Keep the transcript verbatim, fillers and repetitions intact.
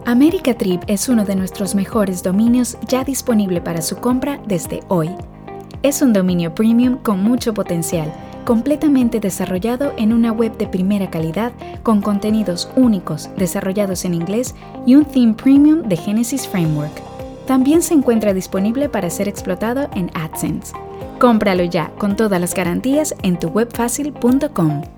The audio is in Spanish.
Americatrip es uno de nuestros mejores dominios ya disponible para su compra desde hoy. Es un dominio premium con mucho potencial, completamente desarrollado en una web de primera calidad con contenidos únicos desarrollados en inglés y un theme premium de Genesis Framework. También se encuentra disponible para ser explotado en AdSense. Cómpralo ya con todas las garantías en tu web fácil punto com.